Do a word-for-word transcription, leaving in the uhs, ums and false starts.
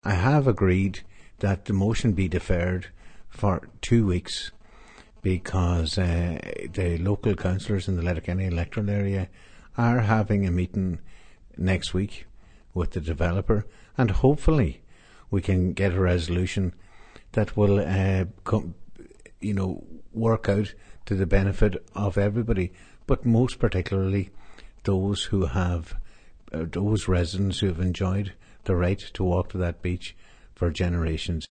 I have agreed that the motion be deferred for two weeks because uh, the local councillors in the Letterkenny electoral area are having a meeting next week with the developer, and hopefully we can get a resolution that will uh, come, you know, work out to the benefit of everybody, but most particularly those who have, uh, those residents who have enjoyed the right to walk to that beach for generations.